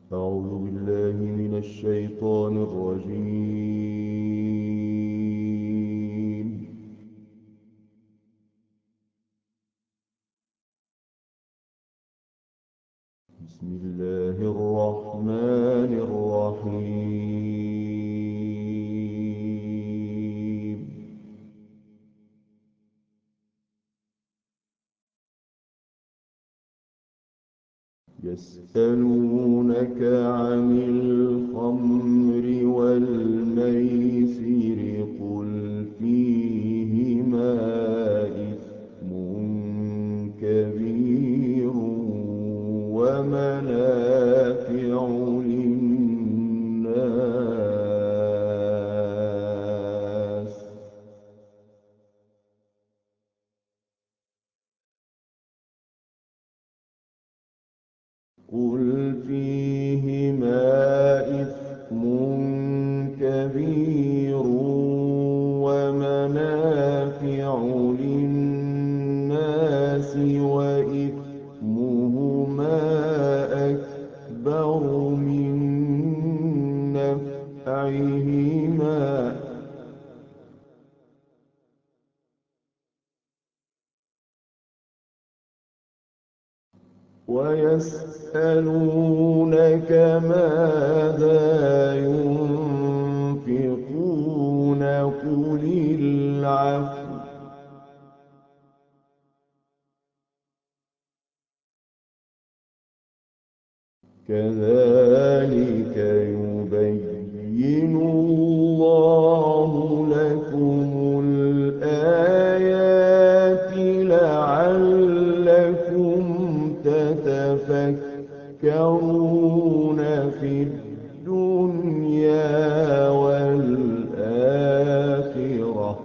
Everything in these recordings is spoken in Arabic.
أعوذ بالله من الشيطان الرجيم. بسم الله الرحمن الرحيم. يسألونك عن الخمر والميسر قل فيهما إثم كبير ومنافع للناس قل فيهما إثم كبير ومنافع للناس وإثمهما أكبر من نفعهما ويسألونك ماذا ينفقون قل العفو كذلك يبين الله لكم الآيات لعلكم تتفكرون في الدنيا والآخرة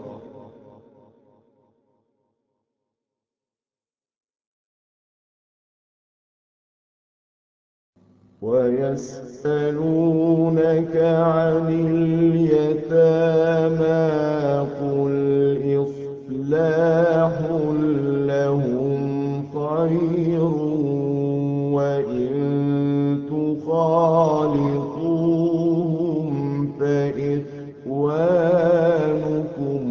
ويسألونك عن اليتامى قل إصلاح لهم خير وإن تخالطوهم فإخوانكم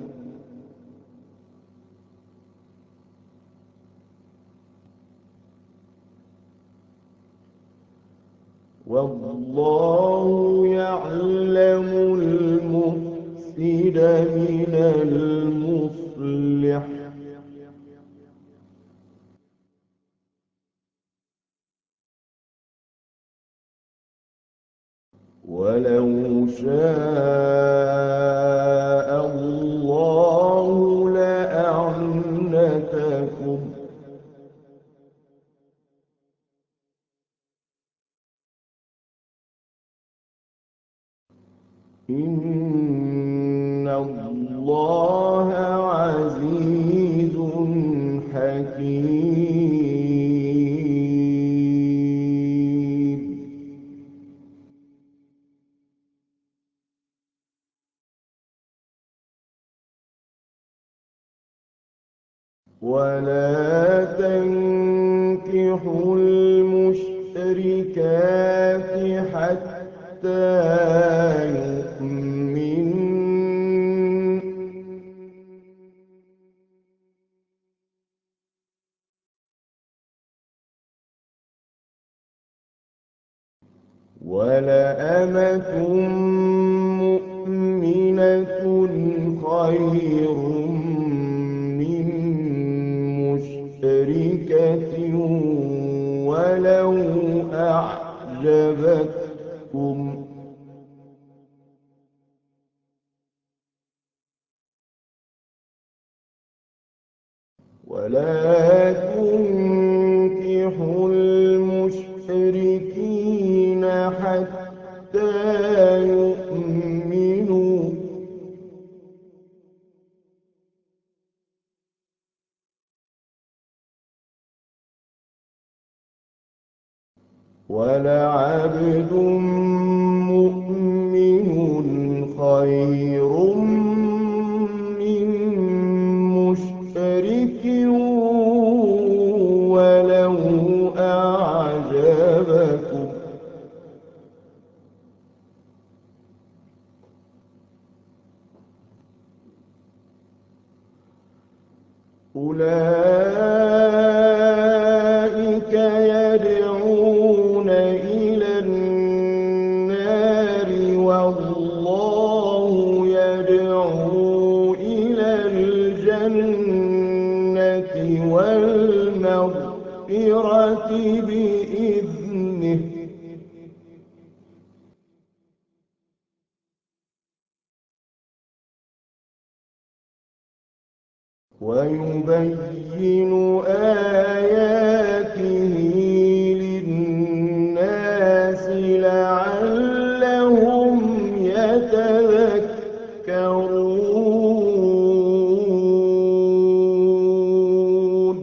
والله يعلم المفسد من المصلح ولو شاء الله لأعنتكم إن الله عزيز حكيم ولا تنكحوا المشركات حتى يؤمنوا ولأمة مؤمنة خير من مشركة ولو أعجبتكم ولا تنكحوا المشركين حتى يؤمنوا ولعبد مؤمن خير من مشرك ولو أعجبكم أولئك يدعون إلى النار والله يدعو إلى الجنة والمغفرة بإذنه ويبين آياته للناس لعلهم يتذكرون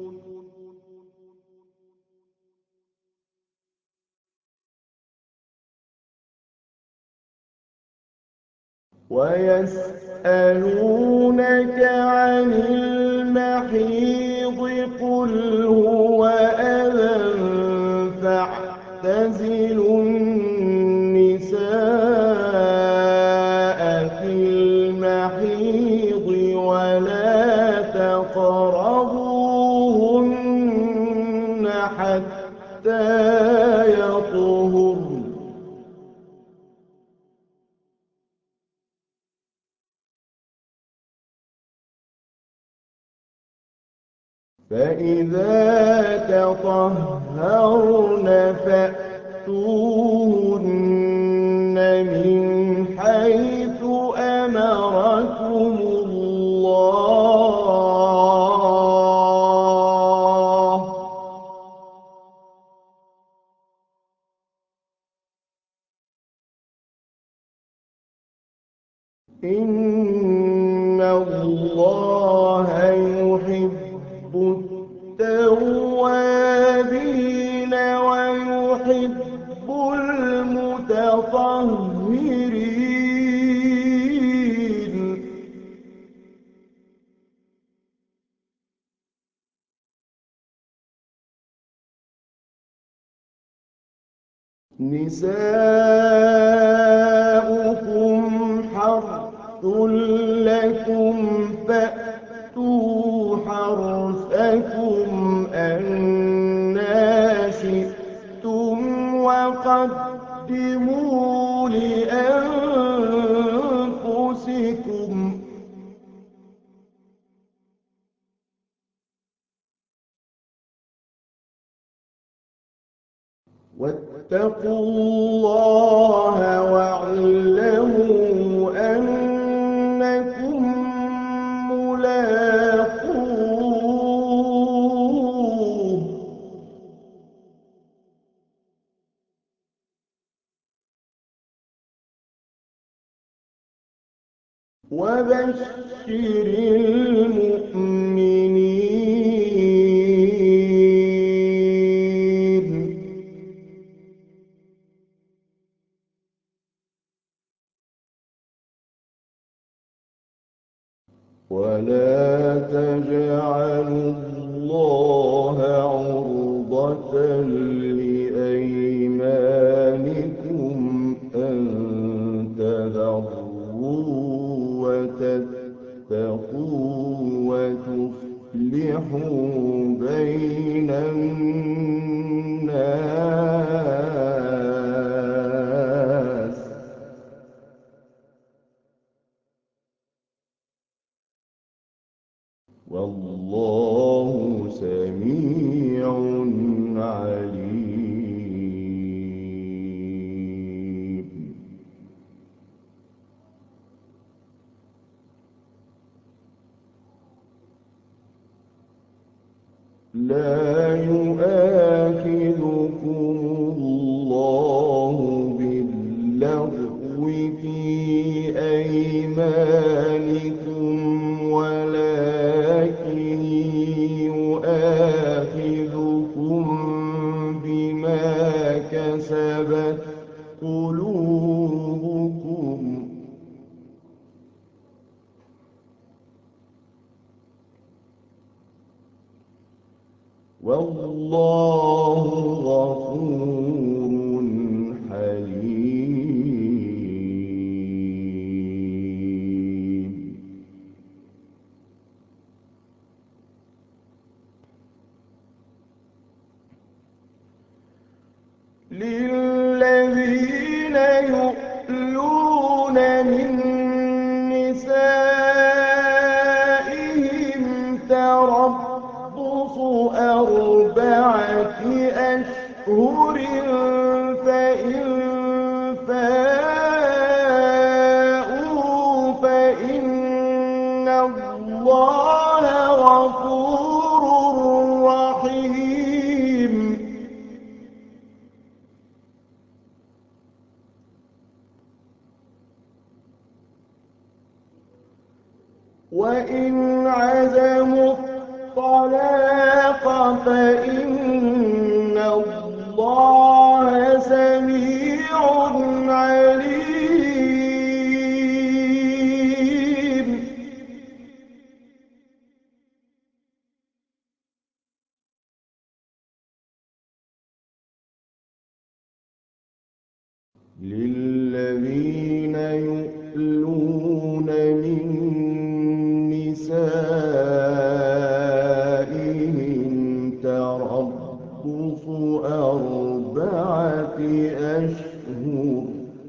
ويسألونك عن المحيض قل هو أذى فاعتزلوا النساء في المحيض ولا تقربوهن حتى يطهرن فإذا تطهرن فأتوهن من حيث أمركم الله إن الله يحب التوابين ويحب المتطهرين نساؤكم حرث لكم فأتوا حرثكم أنى شئتم وقدموا لأنفسكم واتقوا الله واعلموا أنكم ملاقوه وبشر المؤمنين ولا تجعلوا الله عرضة لأيمانكم أن تبروا وتتقوا وتصلحوا بين الناس والله سميع عليم لا يؤاخذكم الله باللغو في أيمانكم ولكن يؤاخذكم بما كسبت قلوبكم والله غفور حليم للذين يؤلون من نسائهم تربص أربعة أشهر فإن فاءوا فإن الله غفور رحيم. وإن عزموا الطلاق فإن الله سميع عليم. للذين يؤلون من نسائهم تربص أربعة أشهر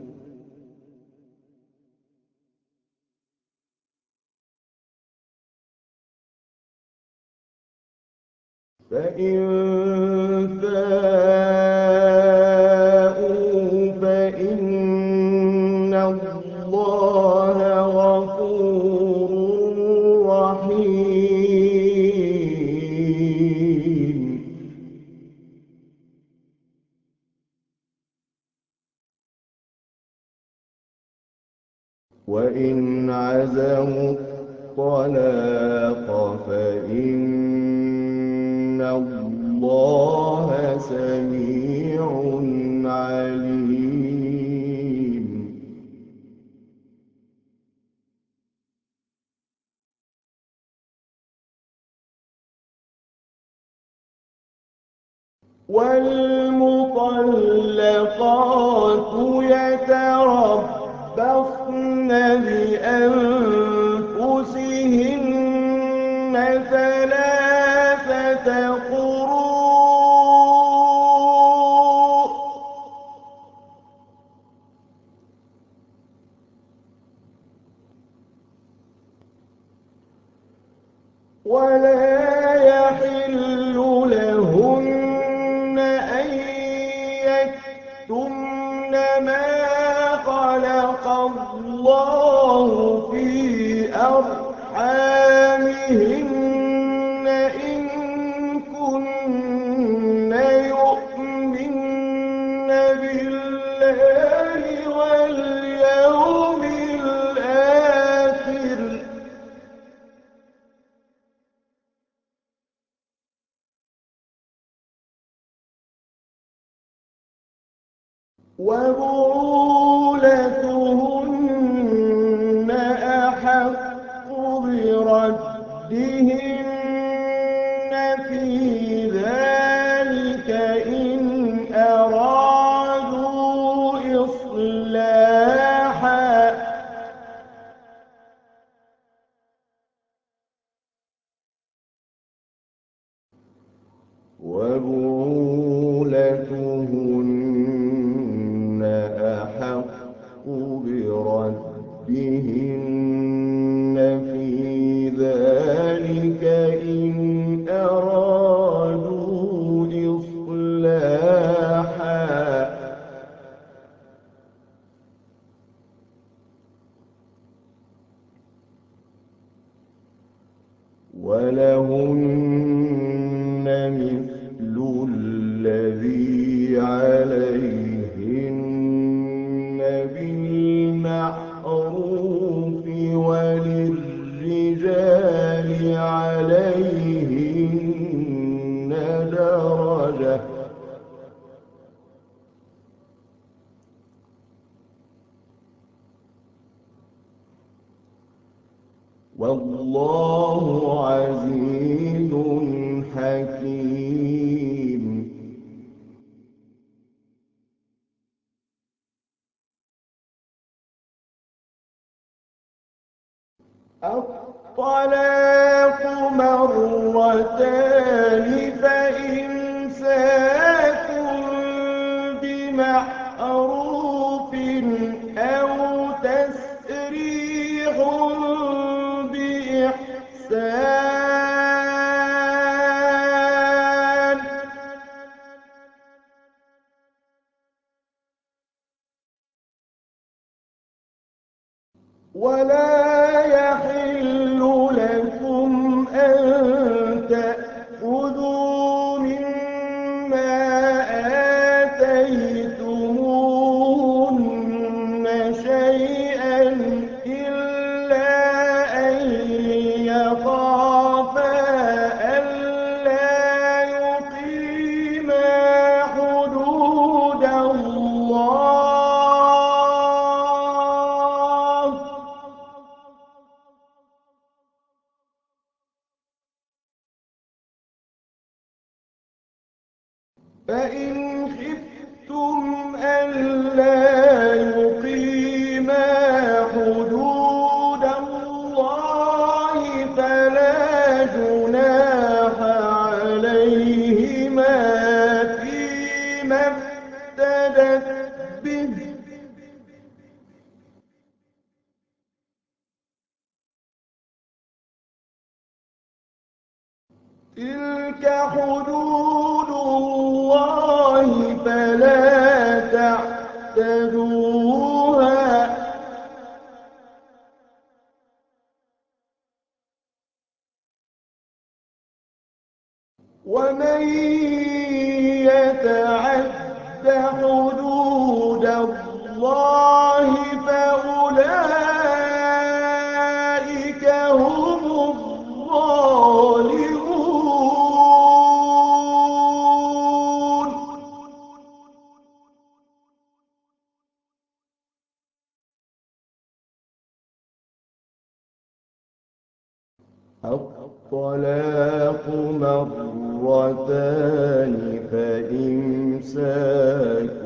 فإن فاءوا فإن الله غفور رحيم. وإن عزموا الطلاق فإن الله سميع عليم. والمطلقات يتربصن بأنفسهن ثلاثة قروء ولا يحل لهن أن يكتمن ما خلق الله في أرحامهن إن كن يؤمن بالله واليوم الآخر وبعولتهن أحق بردهن في ذلك إن أرادوا إصلاحا وبعولتهن أحق بردهن في ذلك إن أرادوا إصلاحا ولهن مثل الذي عليهن بالمعروف وللرجال عليهن درجة والله عزيز حكيم. الطلاق مرتان فإمساك ولا يحل لكم أن تأخذوا مما آتيتموهن شيئا إلا أن يخافا ألا يقيما حدود الله، فإن خفتم ألا يقيما حدود الله فلا جناح عليهما فيما افتدت به، تلك حدود الله فلا تعتدوها، ومن يتعد حدود الله فأولئك هم الظالمون. الطلاق مرتان فإمساك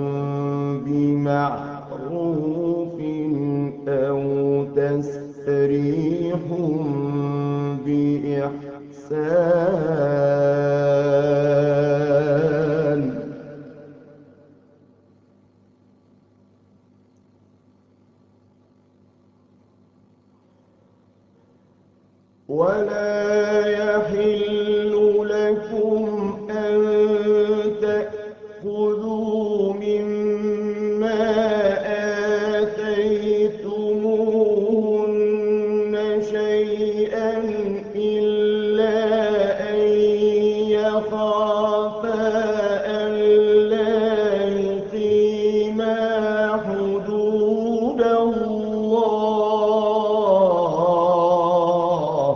بمعروف أو تسريح بإحسان. ولا يحل لكم أن تأخذوا مما آتيتموهن شيئا إلا أن يخافا ألا يقيما حدود الله،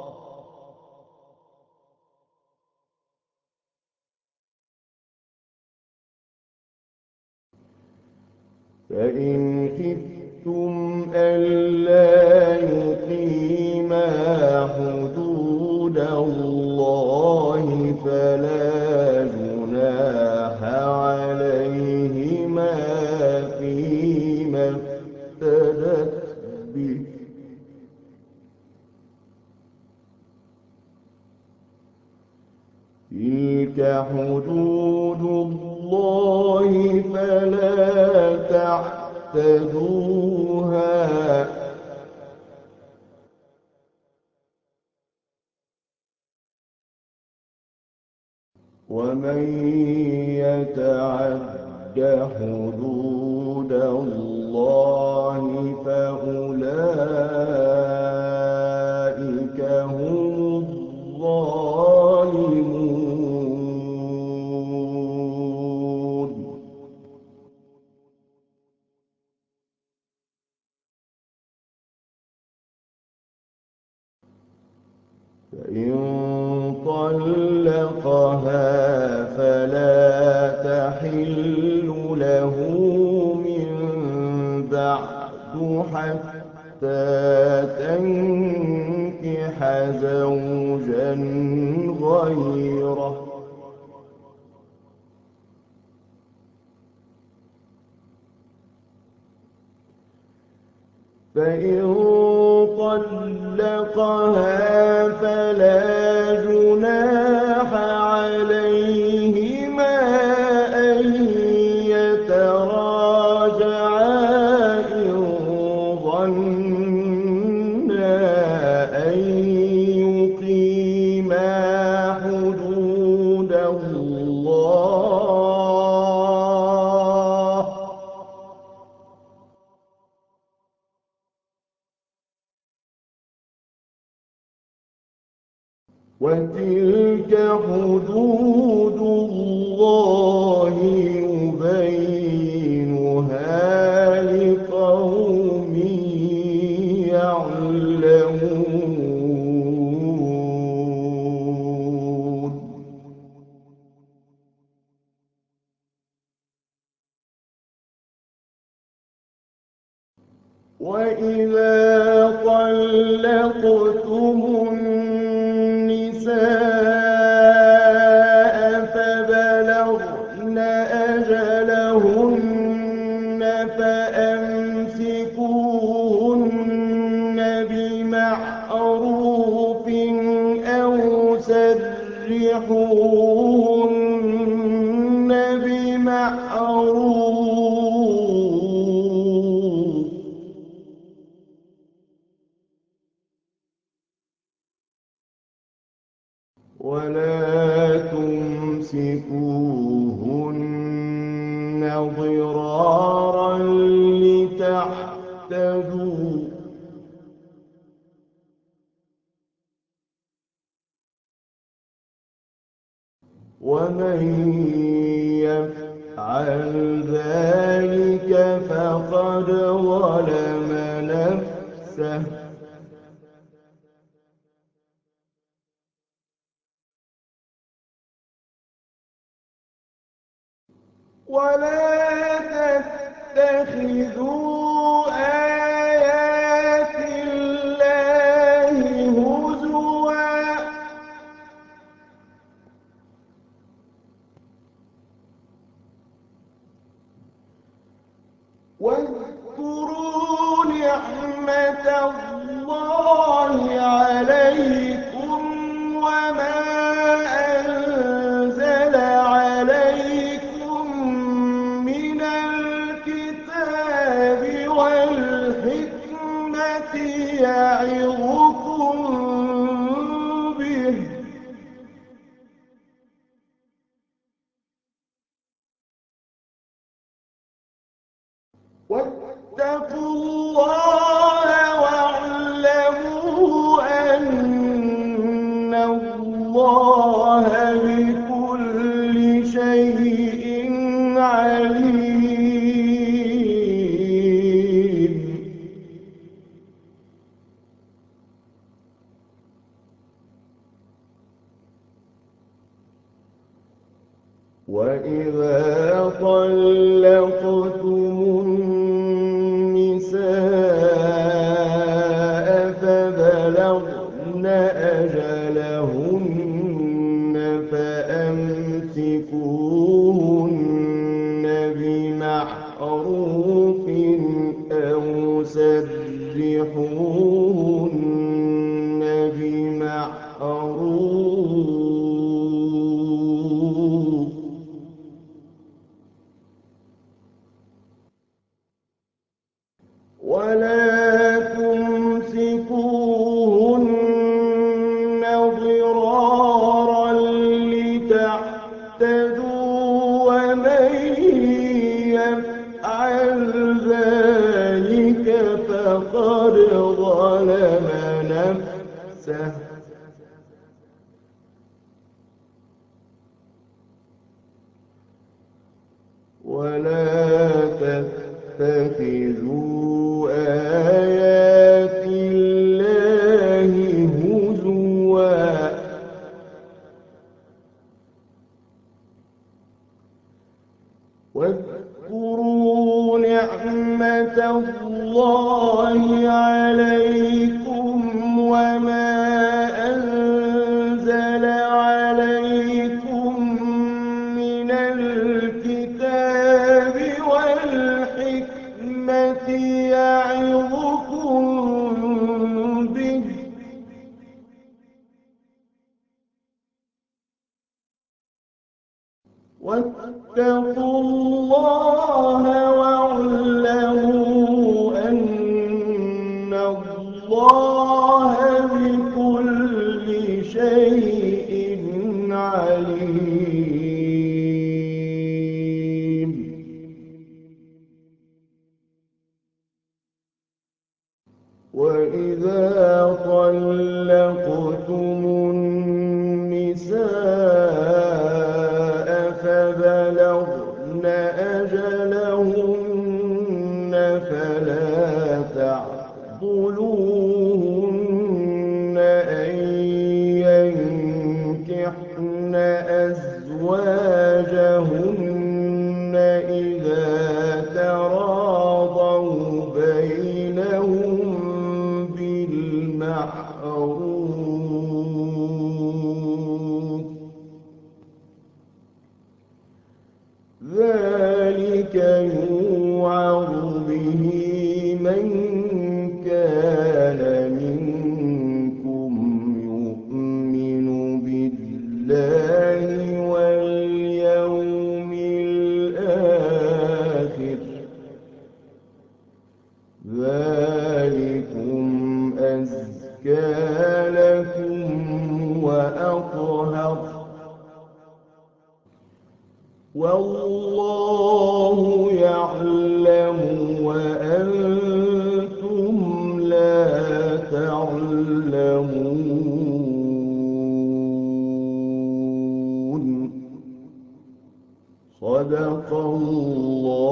فإن خفتم ألا يقيما حدود الله فلا جناح عليهما فيما افتدت به، تلك حدود الله فلا تعتدوها، ومن يتعد حدود الله فأولئك هم الظالمون. فإن طلقها فلا تحل له من بعد حتى تنكح زوجا غيره، فإن طلقها فلا جناح عليهما أن يتراجعا إن ظنا أن يقيما حدود الله، وتلك حدود الله يبينها لقوم يعلمون. وإذا طلقتم النساء فبلغن أجلهن فأمسكوهن بمعروف أو سرحوهن بمعروف. ولا تمسكوهن ضرارا لتعتدوا، ومن يفعل ذلك فقد ظلم نفسه. ولا تتخذوا آيات الله هزوا، واذكروا نعمة الله عليكم وما أنزل عليكم من الكتاب والحكمة يعظكم به، واتقوا الله واعلموا أن الله بكل شيء عليم. وإذا طلقتم النساء فبلغن أجلهن فأمسكوهن بمعروف أو سرحوهن بمعروف. ولا تمسكوهن ضرارا لتعتدوا، ومن يفعل ذلك فقد ظلم نفسه. ولا تتخذوا آيات الله هزوا، واذكروا نعمة الله عليكم وما أنزل عليكم من الكتاب والحكمة يعظكم به، واتقوا الله واعلموا أن الله بكل شيء عليم. وإذا طلقتم بينهن إذا تراضوا بينهم بالمعروف ذلك يوعظ به من كان منكم يؤمن بالله واليوم الآخر ذلكم أزكى لكم وأطهر والله يعلم وأنتم لا تعلمون صدق الله